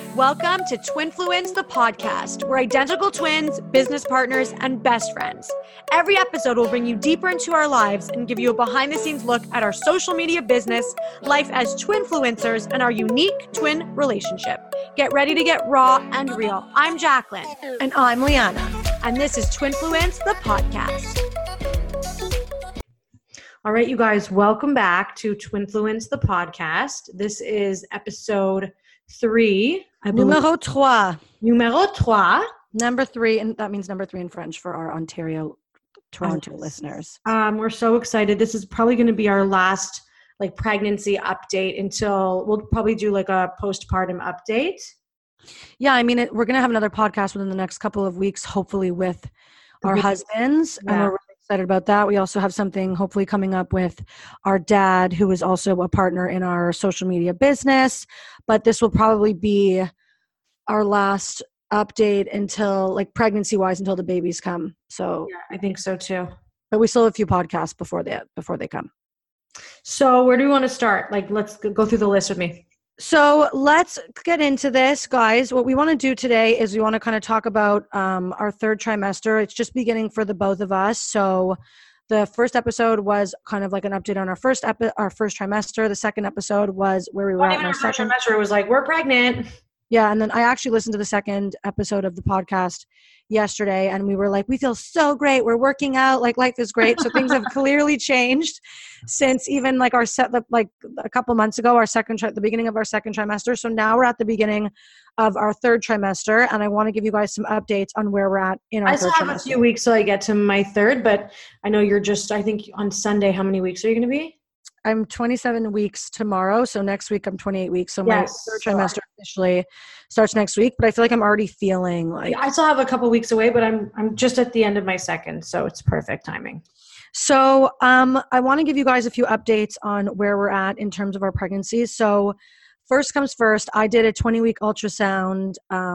Welcome to Twinfluence, the podcast. We're identical twins, business partners, and best friends. Every episode will bring you deeper into our lives and give you a behind-the-scenes look at our social media business, life as twinfluencers, and our unique twin relationship. Get ready to get raw and real. I'm Jacqueline. And I'm Liana. And this is Twinfluence, the podcast. All right, you guys, welcome back to Twinfluence, the podcast. This is episode 3. Numéro 3. Numéro 3. Number 3, and that means number 3 in French for our Ontario, Toronto listeners. We're so excited. This is probably going to be our last pregnancy update until we'll probably do a postpartum update. Yeah, I mean, we're going to have another podcast within the next couple of weeks, hopefully with our husbands. Yeah. And we're really excited about that. We also have something hopefully coming up with our dad, who is also a partner in our social media business. But this will probably be our last update until pregnancy-wise until the babies come. So yeah, I think so too. But we still have a few podcasts before they come. So where do we want to start? Let's go through the list with me. So let's get into this, guys. What we want to do today is we want to kind of talk about our third trimester. It's just beginning for the both of us. So the first episode was kind of like an update on our first trimester. The second episode was where we were at in our second trimester. It was we're pregnant. Yeah, and then I actually listened to the second episode of the podcast yesterday, and we were like, we feel so great. We're working out. Life is great. So things have clearly changed since even a couple months ago, the beginning of our second trimester. So now we're at the beginning of our third trimester, and I want to give you guys some updates on where we're at in our third trimester. I still have a few weeks till I get to my third, but I know you're I think on Sunday, how many weeks are you going to be? I'm 27 weeks tomorrow. So next week I'm 28 weeks. So my third trimester officially starts next week, but I feel like I'm already feeling I still have a couple weeks away, but I'm just at the end of my second. So it's perfect timing. So I want to give you guys a few updates on where we're at in terms of our pregnancies. So first comes first, I did a 20-week ultrasound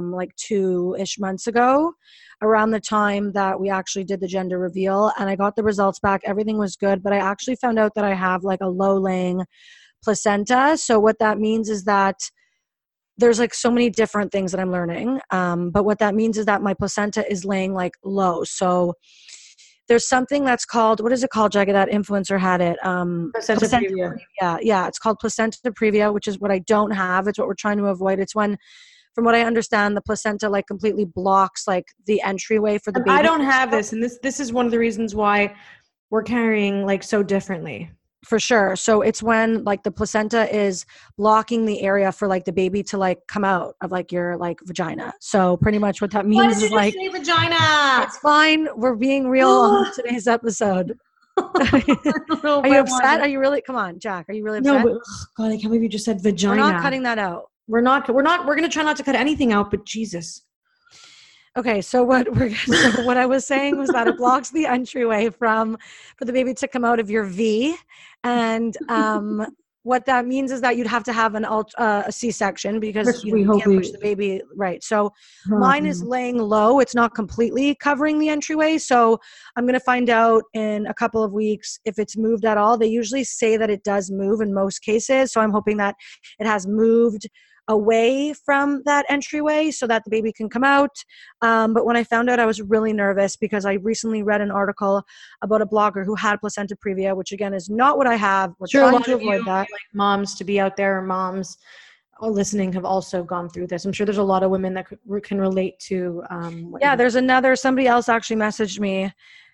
2-ish months ago, around the time that we actually did the gender reveal, and I got the results back. Everything was good, but I actually found out that I have a low-laying placenta. So what that means is that there's so many different things that I'm learning, but what that means is that my placenta is laying low. So there's something that's called, what is it called, Jagga? That influencer had it. Placenta previa. Yeah, it's called placenta previa, which is what I don't have. It's what we're trying to avoid. It's when, from what I understand, the placenta completely blocks the entryway for the baby. I don't have this, and this is one of the reasons why we're carrying so differently. For sure. So it's when the placenta is blocking the area for the baby to come out of your vagina. So pretty much what that means is say vagina. It's fine. We're being real on today's episode. Are you upset? Are you really? Come on, Jack. Are you really upset? No, but God, I can't believe you just said vagina. We're not cutting that out. We're going to try not to cut anything out, but Jesus. Okay, so what I was saying was that it blocks the entryway for the baby to come out of your V, and what that means is that you'd have to have a C-section because you can't push the baby right. So mine is laying low; it's not completely covering the entryway. So I'm going to find out in a couple of weeks if it's moved at all. They usually say that it does move in most cases, so I'm hoping that it has moved away from that entryway so that the baby can come out. But when I found out, I was really nervous because I recently read an article about a blogger who had placenta previa, which again is not what I have. We're trying to avoid that. Moms to be out there, moms listening have also gone through this. I'm sure there's a lot of women that can relate to. There's somebody else actually messaged me.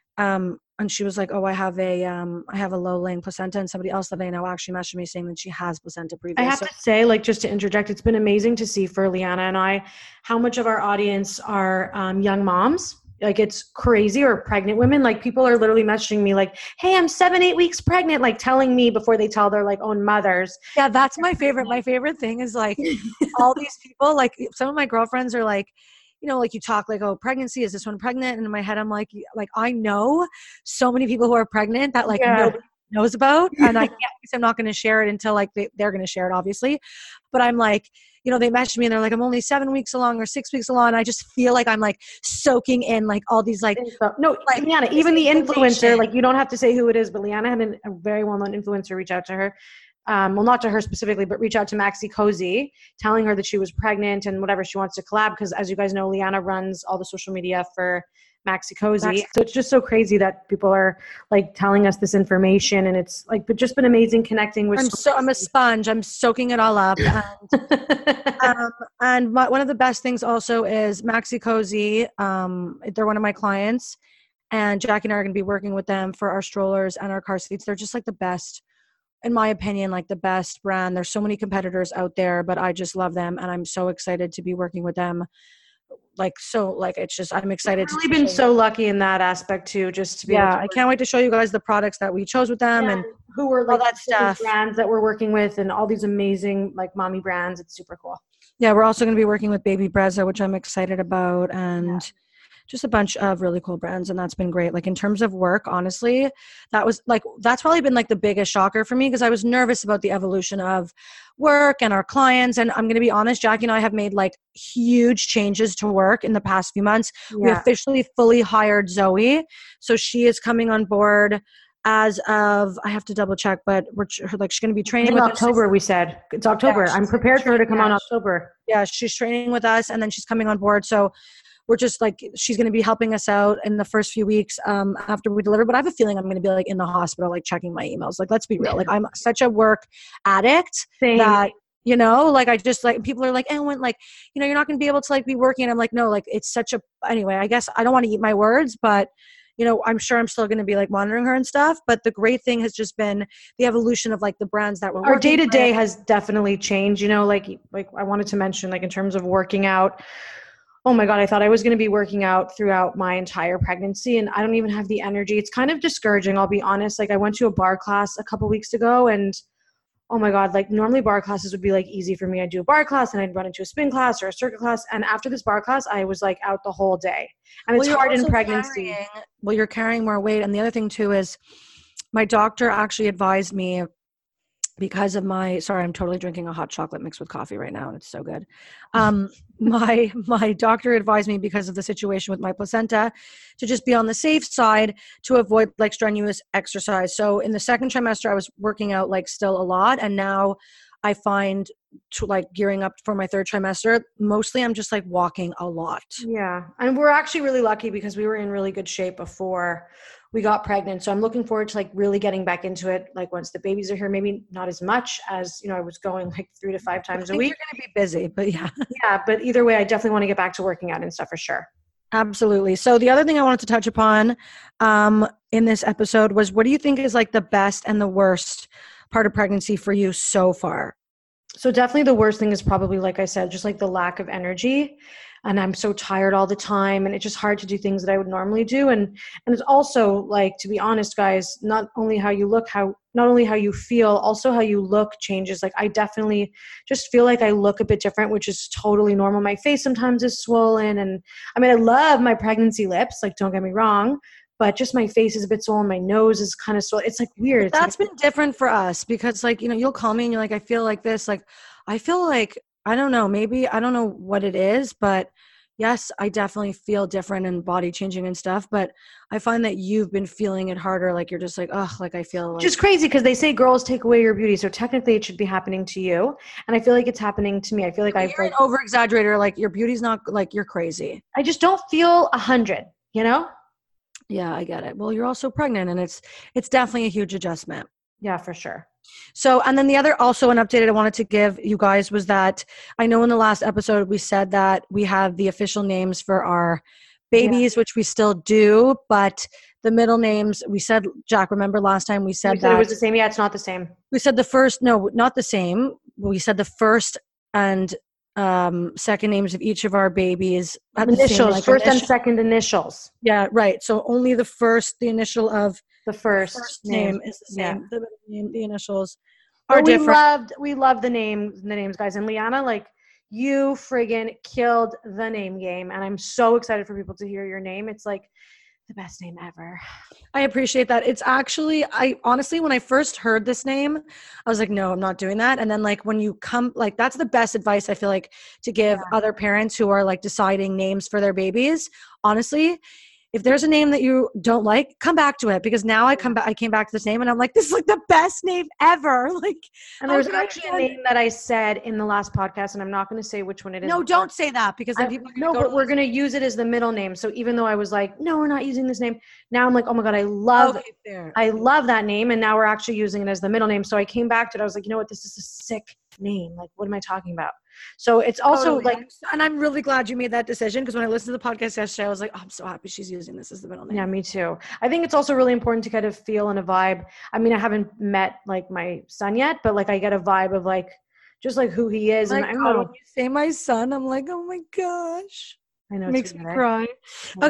And she was like, "Oh, I have a low-laying placenta," and somebody else that I know actually messaged me saying that she has placenta previa. I have to say, just to interject, it's been amazing to see for Liana and I how much of our audience are young moms. It's crazy, or pregnant women. People are literally messaging me "Hey, I'm 7-8 weeks pregnant," telling me before they tell their own mothers. Yeah, that's my favorite. My favorite thing is all these people. Some of my girlfriends are you talk oh, pregnancy, is this one pregnant? And in my head, I'm I know so many people who are pregnant that nobody knows about. And I'm not going to share it until they're going to share it, obviously. But I'm they message me and they're I'm only 7 weeks along or 6 weeks along. And I just feel I'm soaking in all these no, Liana, even the influencer, you don't have to say who it is, but Liana had a very well-known influencer reach out to her well, not to her specifically, but reach out to Maxi Cozy, telling her that she was pregnant and whatever she wants to collab. Because as you guys know, Liana runs all the social media for Maxi Cozy. So it's just so crazy that people are like telling us this information, and it's like, but just been amazing connecting with. I'm a sponge. I'm soaking it all up. And one of the best things also is Maxi Cozy. They're one of my clients, and Jackie and I are going to be working with them for our strollers and our car seats. They're just like the best, in my opinion, like the best brand. There's so many competitors out there, but I just love them, and I'm so excited to be working with them. It's just, I'm excited. I've really been so lucky in that aspect too, just to be able to I can't wait to show you guys the products that we chose with them and who were like all that stuff, brands that we're working with, and all these amazing like mommy brands. It's super cool. Yeah, we're also going to be working with Baby Brezza, which I'm excited about, and just a bunch of really cool brands, and that's been great. Like in terms of work, honestly, that's probably been like the biggest shocker for me, because I was nervous about the evolution of work and our clients. And I'm going to be honest, Jackie and I have made like huge changes to work in the past few months. Yeah. We officially fully hired Zoe. So she is coming on board as of, I have to double check, but she's going to be training with October. We said it's October. I'm prepared for her to come on October. Yeah, she's training with us, and then she's coming on board. So we're just like, she's going to be helping us out in the first few weeks after we deliver. But I have a feeling I'm going to be like in the hospital, like checking my emails. Like, let's be real. Like I'm such a work addict that, you know, like I just like, people are like, you're not going to be able to like be working. And I'm like, no, like it's anyway, I guess I don't want to eat my words, but you know, I'm sure I'm still going to be like monitoring her and stuff. But the great thing has just been the evolution of like the brands that we're working with. Our day-to-day has definitely changed, you know, like I wanted to mention, like in terms of working out, oh my God, I thought I was going to be working out throughout my entire pregnancy, and I don't even have the energy. It's kind of discouraging, I'll be honest. Like I went to a bar class a couple weeks ago, and oh my God, like normally bar classes would be like easy for me. I'd do a bar class and I'd run into a spin class or a circuit class. And after this bar class, I was like out the whole day. And it's hard in pregnancy. You're carrying more weight. And the other thing too is my doctor actually advised me, because of I'm totally drinking a hot chocolate mixed with coffee right now, and it's so good. My doctor advised me, because of the situation with my placenta, to just be on the safe side to avoid like strenuous exercise. So in the second trimester, I was working out like still a lot, and now I find to like gearing up for my third trimester, mostly I'm just like walking a lot. Yeah. And we're actually really lucky because we were in really good shape before we got pregnant. So I'm looking forward to like really getting back into it. Like once the babies are here, maybe not as much as, you know, I was going like 3 to 5 times a week. You're going to be busy, but yeah. Yeah. But either way, I definitely want to get back to working out and stuff for sure. Absolutely. So the other thing I wanted to touch upon in this episode was, what do you think is like the best and the worst part of pregnancy for you so far? So definitely the worst thing is probably, like I said, just like the lack of energy. And I'm so tired all the time, and it's just hard to do things that I would normally do. And it's also like, to be honest, guys, not only how you look, not only how you feel, also how you look changes. Like I definitely just feel like I look a bit different, which is totally normal. My face sometimes is swollen, and I mean, I love my pregnancy lips, like don't get me wrong, but just my face is a bit swollen. My nose is kind of swollen. It's like weird. That's been different for us because like, you know, you'll call me and you're like, I feel like this, like, I feel like, I don't know, maybe, I don't know what it is, but yes, I definitely feel different and body changing and stuff, but I find that you've been feeling it harder. Like you're just like, oh, like I feel like. Just crazy because they say girls take away your beauty. So technically it should be happening to you. And I feel like it's happening to me. I feel like you're an over exaggerator. Like your beauty's not like you're crazy. I just don't feel 100, you know? Yeah, I get it. Well, you're also pregnant, and it's definitely a huge adjustment. Yeah, for sure. So, and then the other also an update I wanted to give you guys was that I know in the last episode we said that we have the official names for our babies, which we still do, but the middle names, we said, Jack, remember last time we said that it was the same? Yeah, it's not the same. We said not the same. We said the first and second names of each of our babies. Initials, like first and second initials. Yeah, right. So only the initial of the first name is the same. Yeah. The initials are different. We love the names, guys. And Liana, like, you friggin' killed the name game, and I'm so excited for people to hear your name. It's like the best name ever. I appreciate that. It's actually, I honestly, when I first heard this name, I was like, no, I'm not doing that. And then like when you come, like that's the best advice I feel like to give other parents who are like deciding names for their babies. Honestly, if there's a name that you don't like, come back to it, because now I came back to this name and I'm like, this is like the best name ever. Like, and there's actually a name that I said in the last podcast, and I'm not going to say which one it is. No, don't say that, because then people are but we're going to use it as the middle name. So even though I was like, no, we're not using this name, now I'm like, oh my God, I love that name. And now we're actually using it as the middle name. So I came back to it. I was like, you know what? This is a sick name. Like, what am I talking about? So it's also and I'm really glad you made that decision, because when I listened to the podcast yesterday, I was like, oh, I'm so happy she's using this as the middle name. Yeah, me too. I think it's also really important to kind of feel and a vibe. I mean, I haven't met like my son yet, but like I get a vibe of like, just like who he is. And I don't know. When you say my son, I'm like, oh my gosh. I know, it makes me cry. Yeah.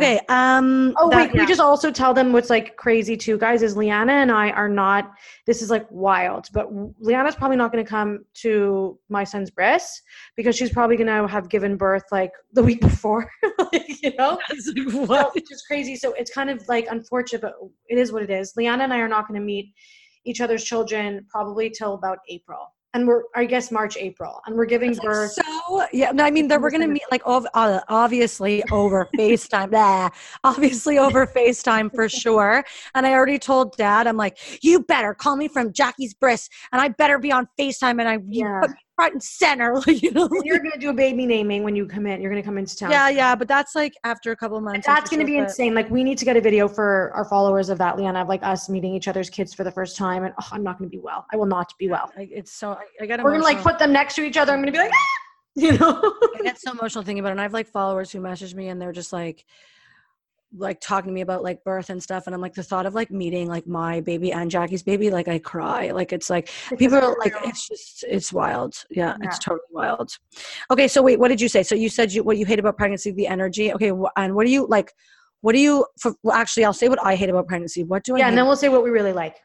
Okay. We just also tell them what's like crazy too, guys, is Liana and I are not, this is like wild, but Liana's probably not going to come to my son's bris, because she's probably going to have given birth like the week before, you know, what? Which is crazy. So it's kind of like unfortunate, but it is what it is. Liana and I are not going to meet each other's children probably till about April. And I guess March, April, and we're giving birth. So yeah, no, I mean, we're going to meet like obviously over FaceTime. Obviously over FaceTime for sure. And I already told Dad, I'm like, you better call me from Jackie's bris, and I better be on FaceTime, and you put me front and center. You know, and you're going to do a baby naming when you come in. You're going to come into town. Yeah, but that's like after a couple of months. But that's going to be insane. Like, we need to get a video for our followers of that, Liana, of like us meeting each other's kids for the first time. And I'm not going to be well. I will not be well. It's so I got. We're going to like put them next to each other. I'm going to be like, you know. I get so emotional thinking about it. And I have like followers who message me, and they're just like talking to me about like birth and stuff, and I'm like, the thought of like meeting like my baby and Jackie's baby, like I cry. Like it's like people are like, it's wild. Yeah, it's totally wild. Okay, so wait, what did you say? So you said what you hate about pregnancy, the energy. Okay, and what do you like? What do you? Actually, I'll say what I hate about pregnancy. What do I? Yeah, and then we'll say what we really like.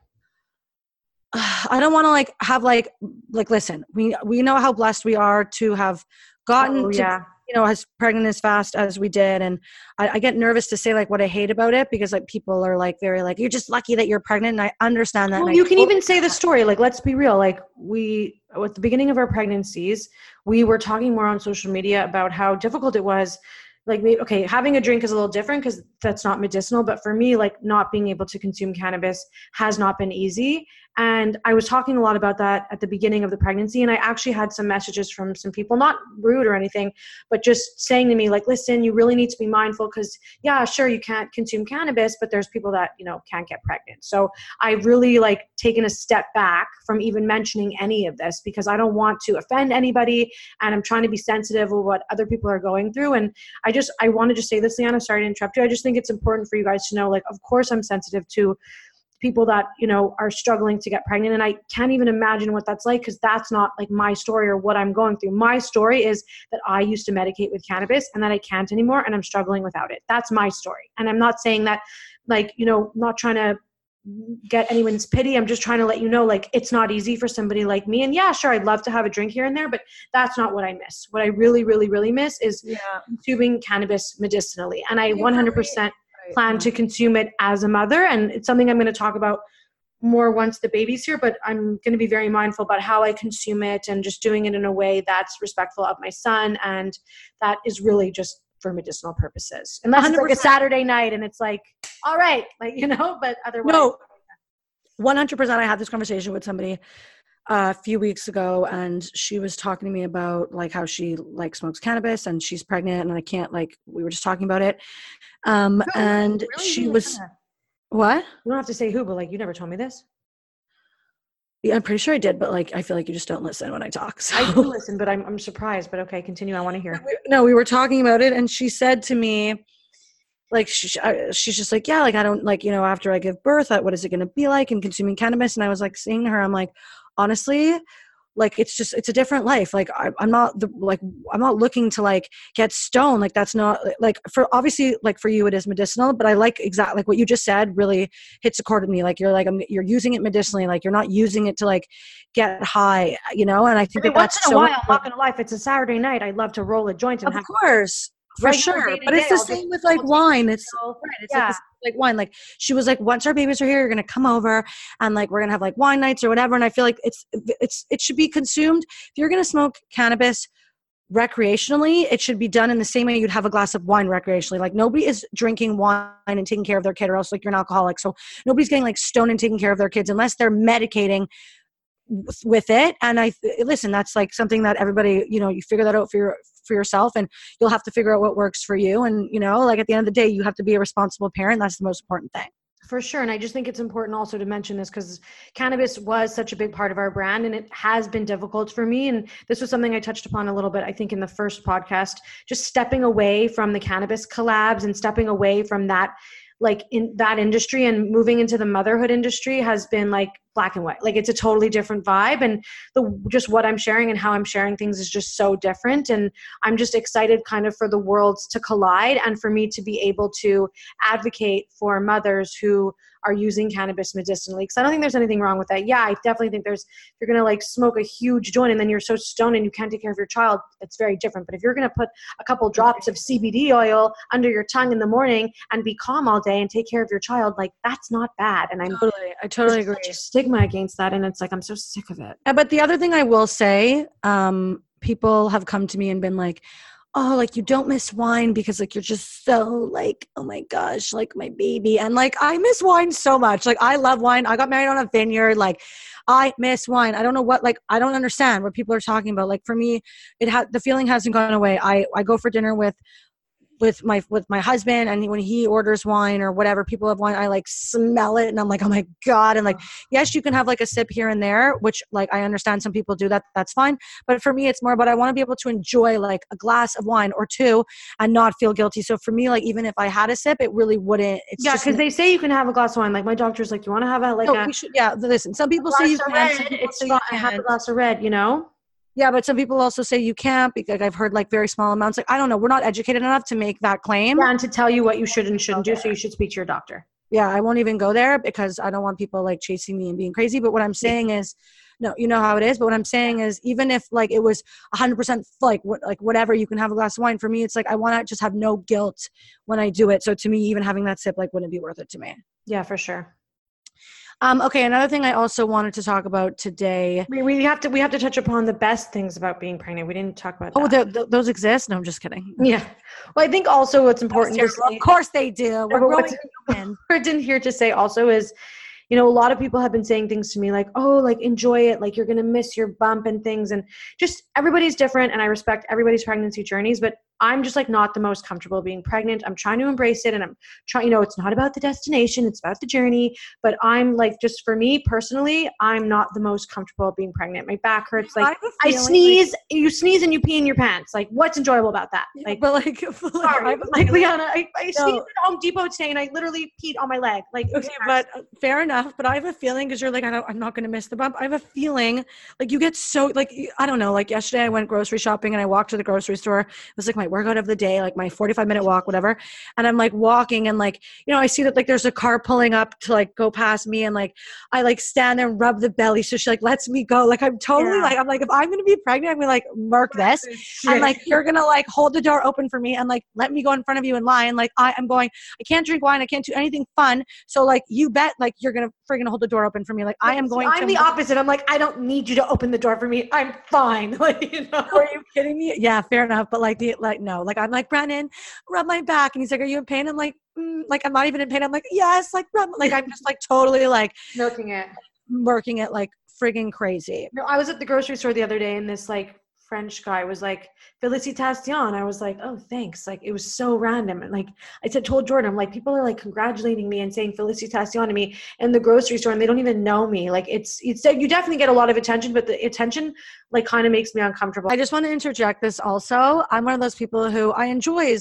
I don't want to like have like listen. We know how blessed we are to have gotten to. You know, as pregnant as fast as we did. And I get nervous to say like what I hate about it, because like people are like very like, you're just lucky that you're pregnant. And I understand that. Well, you can even say the story. Like, let's be real. Like at the beginning of our pregnancies, we were talking more on social media about how difficult it was. Like, okay, having a drink is a little different because that's not medicinal. But for me, like not being able to consume cannabis has not been easy. And I was talking a lot about that at the beginning of the pregnancy. And I actually had some messages from some people, not rude or anything, but just saying to me like, listen, you really need to be mindful, because yeah, sure, you can't consume cannabis, but there's people that, you know, can't get pregnant. So I've really like taken a step back from even mentioning any of this, because I don't want to offend anybody. And I'm trying to be sensitive of what other people are going through. And I want to just say this, Liana, sorry to interrupt you. I just think it's important for you guys to know, like, of course I'm sensitive to people that, you know, are struggling to get pregnant. And I can't even imagine what that's like, because that's not like my story or what I'm going through. My story is that I used to medicate with cannabis and that I can't anymore, and I'm struggling without it. That's my story. And I'm not saying that, like, you know, not trying to get anyone's pity. I'm just trying to let you know, like, it's not easy for somebody like me. And yeah, sure, I'd love to have a drink here and there, but that's not what I miss. What I really, really, really miss is consuming cannabis medicinally. And I 100% plan to consume it as a mother. And it's something I'm going to talk about more once the baby's here, but I'm going to be very mindful about how I consume it and just doing it in a way that's respectful of my son. And that is really just for medicinal purposes. Unless it's like a Saturday night and it's like, all right, like, you know, but otherwise. No, 100%. I had this conversation with somebody a few weeks ago, and she was talking to me about like how she like smokes cannabis and she's pregnant, and I can't, like, we were just talking about it. And really? She was, what? You don't have to say who, but like, you never told me this. Yeah, I'm pretty sure I did, but like, I feel like you just don't listen when I talk. So. I do listen, but I'm surprised, but okay, continue. I want to hear. No, we were talking about it, and she said to me, like, she's just like, yeah, like, I don't, like, you know, after I give birth, what is it going to be like in consuming cannabis? And I was like saying to her, I'm like, honestly, like, it's a different life. Like, I'm not looking to like get stoned. Like, that's not like, for obviously, like, for you it is medicinal, but I like exactly like what you just said really hits a chord with me. Like, you're like, you're using it medicinally. Like, you're not using it to like get high, you know? And I think once in a while, I'm not gonna lie, if it's a Saturday night, I'd love to roll a joint and of course. For sure. But it's the same with like wine. It's like wine. Like, she was like, once our babies are here, you're going to come over and like, we're going to have like wine nights or whatever. And I feel like it should be consumed. If you're going to smoke cannabis, recreationally, it should be done in the same way you'd have a glass of wine recreationally. Like nobody is drinking wine and taking care of their kid, or else like you're an alcoholic. So nobody's getting like stoned and taking care of their kids unless they're medicating with it. And listen, that's like something that everybody, you figure that out for yourself, and you'll have to figure out what works for you. And, like at the end of the day, you have to be a responsible parent. That's the most important thing. For sure. And I just think it's important also to mention this because cannabis was such a big part of our brand, and it has been difficult for me. And this was something I touched upon a little bit, I think, in the first podcast, just stepping away from the cannabis collabs and stepping away from that, like in that industry, and moving into the motherhood industry has been like black and white. Like it's a totally different vibe, and just what I'm sharing and how I'm sharing things is just so different. And I'm just excited kind of for the worlds to collide and for me to be able to advocate for mothers who are using cannabis medicinally. Because I don't think there's anything wrong with that. Yeah, I definitely think if you're going to like smoke a huge joint and then you're so stoned and you can't take care of your child, it's very different. But if you're going to put a couple drops of CBD oil under your tongue in the morning and be calm all day and take care of your child, like that's not bad. And I totally agree. Such a stigma against that, and it's like I'm so sick of it. But the other thing I will say, people have come to me and been like, oh, like you don't miss wine because like you're just so like, oh my gosh, like my baby. And like I miss wine so much. Like I love wine. I got married on a vineyard. Like I miss wine. I don't know what, like I don't understand what people are talking about. Like for me, the feeling hasn't gone away. I go for dinner with my husband, and when he orders wine or whatever, people have wine, I like smell it and I'm like, oh my God. And like, yes, you can have like a sip here and there, which like I understand some people do that, that's fine. But for me, it's more about I want to be able to enjoy like a glass of wine or two and not feel guilty. So for me, like even if I had a sip, it really wouldn't. Because they say you can have a glass of wine. Like my doctor's like, you want to have listen, some people say you can. It's fine. Have a glass of red, Yeah, but some people also say you can't, because I've heard like very small amounts. Like, I don't know. We're not educated enough to make that claim. Yeah, and to tell you what you should and shouldn't do. So you should speak to your doctor. Yeah, I won't even go there because I don't want people like chasing me and being crazy. But what I'm saying is, no, you know how it is. But what I'm saying is, even if like it was 100% like whatever, you can have a glass of wine. For me, it's like I want to just have no guilt when I do it. So to me, even having that sip like wouldn't be worth it to me. Yeah, for sure. Okay, another thing I also wanted to talk about today. We have to touch upon the best things about being pregnant. We didn't talk about that. Oh, those exist? No, I'm just kidding. Yeah. Well, I think also what's important to say, of course they do. What I didn't hear to say also is, a lot of people have been saying things to me like, oh, like enjoy it. Like you're going to miss your bump and things. And just everybody's different. And I respect everybody's pregnancy journeys, but I'm just like not the most comfortable being pregnant. I'm trying to embrace it. And I'm trying, it's not about the destination. It's about the journey. But I'm like, just for me personally, I'm not the most comfortable being pregnant. My back hurts. Like I sneeze, you sneeze and you pee in your pants. Like what's enjoyable about that? Like, but like, Liana, I sneezed at Home Depot today and I literally peed on my leg. Like, okay, but fair enough. But I have a feeling, because you're like, I'm not going to miss the bump. I have a feeling like you get so like, I don't know, like yesterday I went grocery shopping and I walked to the grocery store. It was like my workout of the day, like my 45-minute walk, whatever. And I'm like walking and like, I see that like there's a car pulling up to like go past me, and like I like stand there and rub the belly. So she like lets me go. Like I'm totally like, I'm like, if I'm going to be pregnant, I'm going to like murk this. And like, you're going to like hold the door open for me and like let me go in front of you in line. Like I can't drink wine. I can't do anything fun. So like, you bet like you're going to friggin' hold the door open for me. Like I am going I'm the opposite. I'm like, I don't need you to open the door for me. I'm fine. Like, Are you kidding me? Yeah, fair enough. But like, no, like I'm like, Brennan, rub my back. And he's like, are you in pain? I'm like, like, I'm not even in pain. I'm like, yes, like, like, I'm just like totally like milking it, working it like friggin' crazy. No, I was at the grocery store the other day and this like French guy was like, Félicitations. I was like, oh, thanks. Like, it was so random. And like, told Jordan, I'm like, people are like congratulating me and saying Félicitations to me in the grocery store and they don't even know me. Like, it's you definitely get a lot of attention, but the attention like kind of makes me uncomfortable. I just want to interject this also. I'm one of those people who I enjoy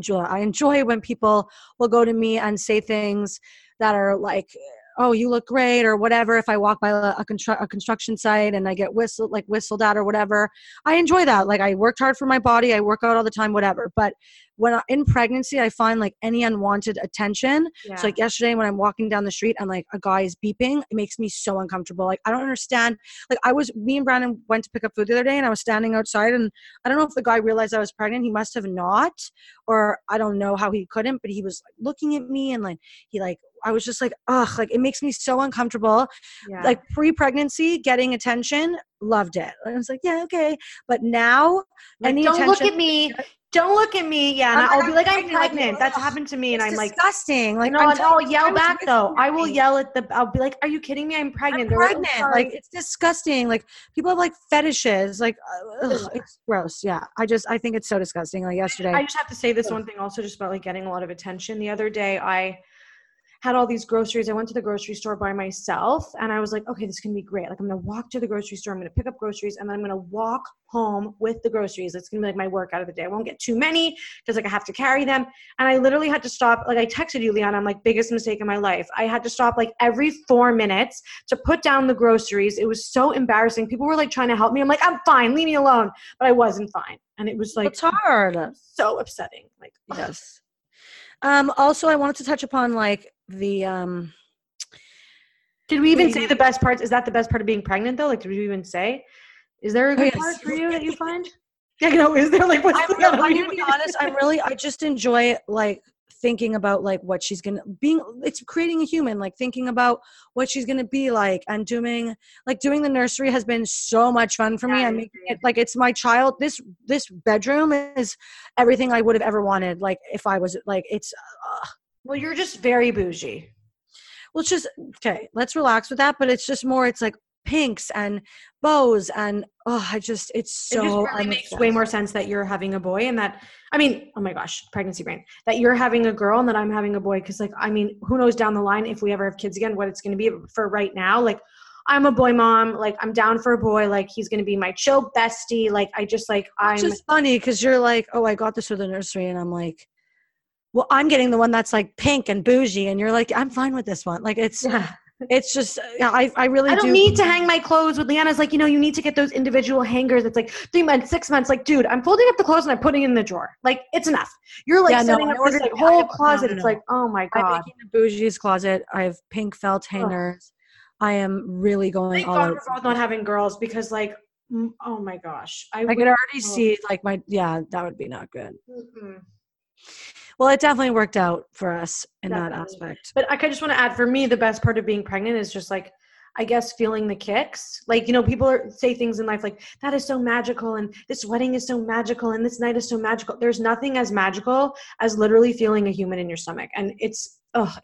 when people will go to me and say things that are like, oh, you look great or whatever. If I walk by a construction site and I get whistled at or whatever, I enjoy that. Like I worked hard for my body. I work out all the time, whatever. But when in pregnancy, I find like any unwanted attention. Yeah. So like yesterday when I'm walking down the street and like a guy is beeping, it makes me so uncomfortable. Like I don't understand. Like me and Brandon went to pick up food the other day and I was standing outside and I don't know if the guy realized I was pregnant. He must have not, or I don't know how he couldn't, but he was like looking at me and like, he like, I was just like, ugh, like it makes me so uncomfortable. Yeah. Like pre-pregnancy, getting attention, loved it. I was like, yeah, okay. But now, Like, any don't attention, look at me. Don't look at me. Yeah. And I'm like, I'll be like, I'm like, pregnant. That's ugh, happened to me. And it's I'm like, disgusting. Like, no, I'm and telling I'll you, yell I was back with though. I will somebody. yell I'll be like, are you kidding me? I'm pregnant. I'm They're like, oh, pregnant. sorry. Like, it's disgusting. Like, people have like fetishes. Like, ugh, it's gross. Yeah. I think it's so disgusting. Like yesterday. I just have to say this one thing also just about like getting a lot of attention. The other day I had all these groceries. I went to the grocery store by myself and I was like, okay, this can be great. Like I'm going to walk to the grocery store. I'm going to pick up groceries and then I'm going to walk home with the groceries. It's going to be like my workout of the day. I won't get too many because like I have to carry them. And I literally had to stop. Like I texted you, Liana, I'm like, biggest mistake in my life. I had to stop like every 4 minutes to put down the groceries. It was so embarrassing. People were like trying to help me. I'm like, I'm fine. Leave me alone. But I wasn't fine. And it was like, it's hard. so upsetting. Like, yes. Also, I wanted to touch upon like the did we even say the best parts? Is that the best part of being pregnant though? Like, did we even say? Is there a good part for you that you find? Yeah, you know, is there like what's I'm gonna be honest. I just enjoy like thinking about like what she's gonna it's creating a human, like thinking about what she's gonna be like, and doing the nursery has been so much fun for me. I'm making it like it's my child. This bedroom is everything I would have ever wanted. Like if I was like it's well, you're just very bougie. Well, it's just okay, let's relax with that, but it's just more it's like pinks and bows and it just really makes way more sense that you're having a boy and that I mean, oh my gosh, pregnancy brain, that you're having a girl and that I'm having a boy, because like I mean, who knows down the line if we ever have kids again what it's going to be. For right now, like I'm a boy mom, like I'm down for a boy, like he's going to be my chill bestie, like I just like it's just funny because you're like, oh, I got this for the nursery, and I'm like, well, I'm getting the one that's like pink and bougie, and you're like, I'm fine with this one. Like it's just, I really I don't need to hang my clothes with Liana's like, you know, you need to get those individual hangers. It's like 3 months, 6 months. Like, dude, I'm folding up the clothes and I'm putting it in the drawer. Like, it's enough. You're like setting up this like whole closet. It's like, oh my God. I'm making the bougie's closet. I have pink felt hangers. I am really going Thank God we're both not having girls because like, oh my gosh. I could already see like that would be not good. Mm-hmm. Well, it definitely worked out for us in that aspect. But I just want to add, for me, the best part of being pregnant is just like, I guess, feeling the kicks. Like, you know, people say things in life like, that is so magical, and this wedding is so magical, and this night is so magical. There's nothing as magical as literally feeling a human in your stomach. And it's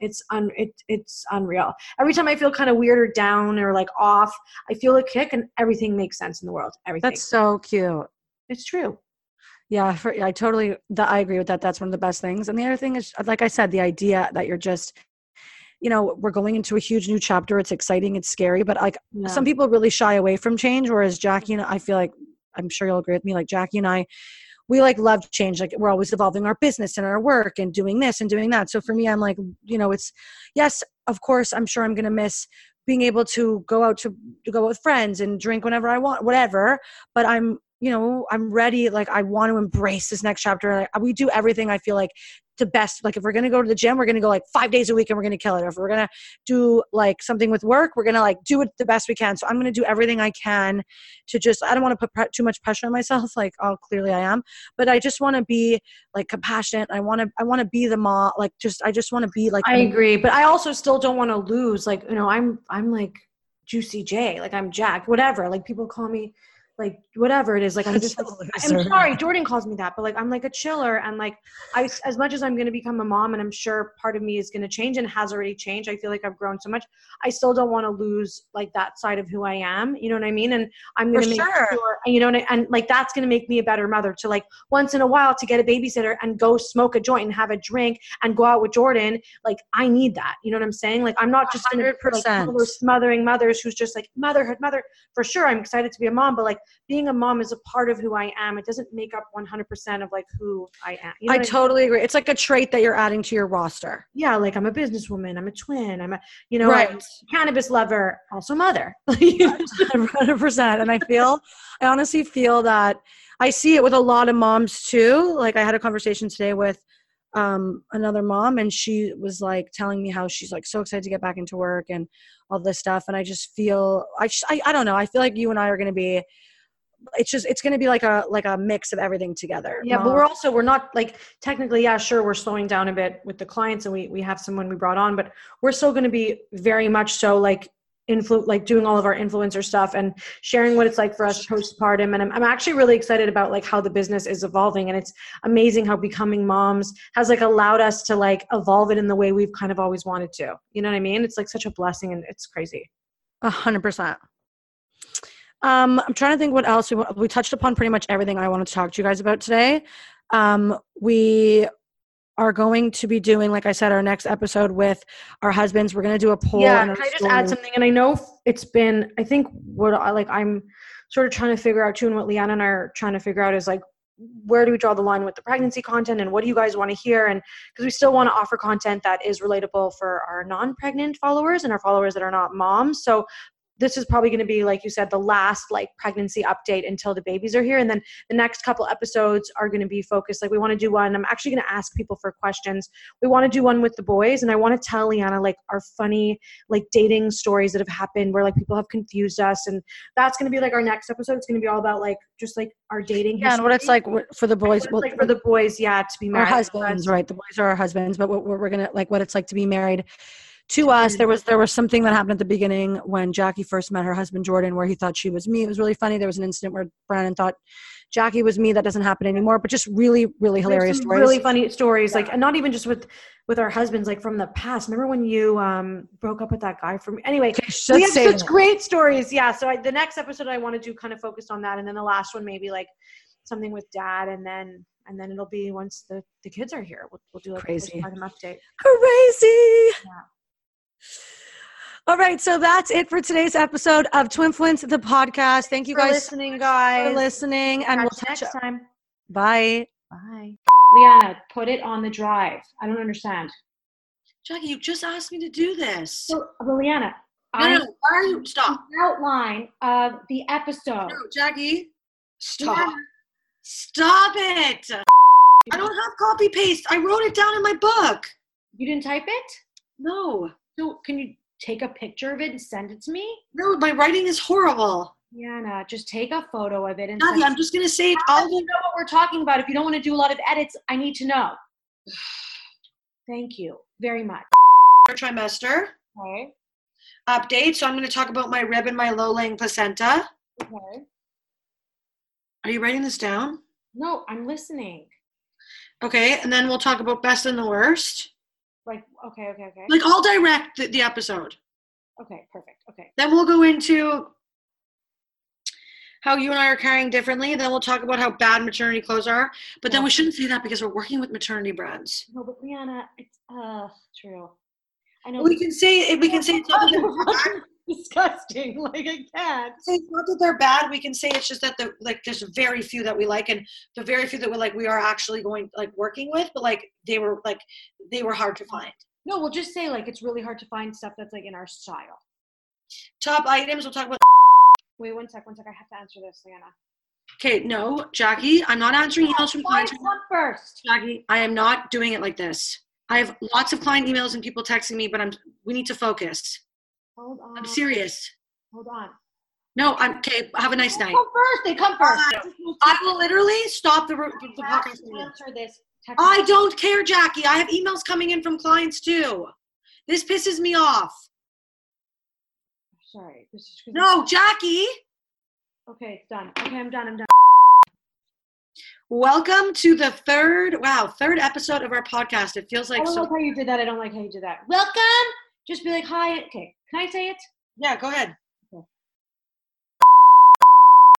unreal. Every time I feel kind of weird or down or like off, I feel a kick and everything makes sense in the world. Everything. That's so cute. It's true. Yeah, I agree with that. That's one of the best things. And the other thing is, like I said, the idea that you're just, you know, we're going into a huge new chapter. It's exciting. It's scary. But like some people really shy away from change. Whereas Jackie and I feel like, I'm sure you'll agree with me, like Jackie and I, we like love change. Like we're always evolving our business and our work and doing this and doing that. So for me, I'm like, you know, it's, yes, of course, I'm sure I'm going to miss being able to go out to go with friends and drink whenever I want, whatever. But I'm ready. Like I want to embrace this next chapter. Like, we do everything I feel like the best. Like if we're going to go to the gym, we're going to go like 5 days a week and we're going to kill it. Or if we're going to do like something with work, we're going to like do it the best we can. So I'm going to do everything I can to just, I don't want to put too much pressure on myself. Like, oh, clearly I am, but I just want to be like compassionate. I want to be the mom. Like I just want to be like, I agree. But I also still don't want to lose. Like, you know, I'm like Juicy J, like I'm Jack, whatever. Like people call me like whatever it is, like I'm just like, I'm sorry, Jordan calls me that, but like I'm like a chiller, and like as much as I'm going to become a mom, and I'm sure part of me is going to change and has already changed, I feel like I've grown so much, I still don't want to lose like that side of who I am, you know what I mean? And I'm going to make sure, you know, and like that's going to make me a better mother, to like once in a while to get a babysitter and go smoke a joint and have a drink and go out with Jordan. Like I need that, you know what I'm saying? Like I'm not just going to like one of those smothering mothers who's just like mother. For sure, I'm excited to be a mom, but like being a mom is a part of who I am. It doesn't make up 100% of like who I am. You know I totally agree. It's like a trait that you're adding to your roster. Yeah. Like I'm a businesswoman. I'm a twin. I'm a, you know, right. Cannabis lover, also mother. 100%. And I honestly feel that I see it with a lot of moms too. Like I had a conversation today with another mom, and she was like telling me how she's like so excited to get back into work and all this stuff. And I just feel, I don't know. I feel like you and I are going to be it's going to be like a mix of everything together. Yeah, but we're not like technically, yeah, sure, we're slowing down a bit with the clients, and we have someone we brought on, but we're still going to be very much so like like doing all of our influencer stuff and sharing what it's like for us postpartum. And I'm actually really excited about like how the business is evolving, and it's amazing how becoming moms has like allowed us to like evolve it in the way we've kind of always wanted to. You know what I mean? It's like such a blessing, and it's crazy. 100%. I'm trying to think what else we touched upon pretty much everything I wanted to talk to you guys about today. We are going to be doing, like I said, our next episode with our husbands. We're going to do a poll. Yeah, can I just add something? And I know it's been, I think what I'm sort of trying to figure out too, and what Leanna and I are trying to figure out is like, where do we draw the line with the pregnancy content, and what do you guys want to hear? And because we still want to offer content that is relatable for our non-pregnant followers and our followers that are not moms. So this is probably going to be, like you said, the last like pregnancy update until the babies are here. And then the next couple episodes are going to be focused. Like we want to do one. I'm actually going to ask people for questions. We want to do one with the boys. And I want to tell Leanna like our funny, like dating stories that have happened where like people have confused us. And that's going to be like our next episode. It's going to be all about like, just like our dating history. Yeah, and what it's like for the boys. Well, like for the boys, yeah, to be married. Our husbands, right? The boys are our husbands, but we're going to like what it's like to be married to us. There was something that happened at the beginning when Jackie first met her husband Jordan, where he thought she was me. It was really funny. There was an incident where Brandon thought Jackie was me. That doesn't happen anymore. But just really, really hilarious stories. Really funny stories, like, and not even just with our husbands, like from the past. Remember when you broke up with that guy from? Anyway, Okay, we have such great stories. Yeah. So the next episode I want to do kind of focused on that, and then the last one maybe like something with Dad, and then it'll be once the kids are here. We'll do like crazy a postpartum update. Crazy. Yeah. All right, so that's it for today's episode of Twinfluence, the podcast. Thank you guys for listening, and we'll touch next time. Bye. Bye. Leanna, put it on the drive. I don't understand. Jackie, you just asked me to do this. So, Leanna, No, why are you? Stop. The outline of the episode. No, Jackie, stop. Leanna. Stop it. I don't have copy paste. I wrote it down in my book. You didn't type it? No. So can you take a picture of it and send it to me? No, my writing is horrible. Yana, just take a photo of it and Jackie, I'm just going to say it. I'll know what we're talking about. If you don't want to do a lot of edits, I need to know. Thank you very much. Trimester. Okay. Update. So I'm going to talk about my rib and my low-laying placenta. Okay. Are you writing this down? No, I'm listening. Okay, and then we'll talk about best and the worst. Like, okay. Like, I'll direct the episode. Okay, perfect. Okay. Then we'll go into how you and I are carrying differently. Then we'll talk about how bad maternity clothes are. But then we shouldn't say that because we're working with maternity brands. No, but Leanna, it's true. I know. We can say it's not that they're bad. Disgusting. Like, I can't. Say it's not that they're bad. We can say it's just that there's very few that we like, and the very few that we like we are actually working with, but they were hard to find. No, we'll just say it's really hard to find stuff that's in our style. Top items, we'll talk about. Wait, one sec. I have to answer this, Leanna. Okay, no, Jackie, I'm not answering emails from clients. Come first. Jackie, I am not doing it like this. I have lots of client emails and people texting me, but we need to focus. Hold on. I'm serious. Hold on. No, I'm okay. Have a nice night. They come first. I will literally stop the podcast. Answer this. I don't care, Jackie. I have emails coming in from clients too. This pisses me off. Sorry. No, Jackie. Okay, it's done. Okay, I'm done. Welcome to the third episode of our podcast. It feels like I don't like how you did that. I don't like how you did that. Welcome. Just be like, hi. Okay. Can I say it? Yeah, go ahead.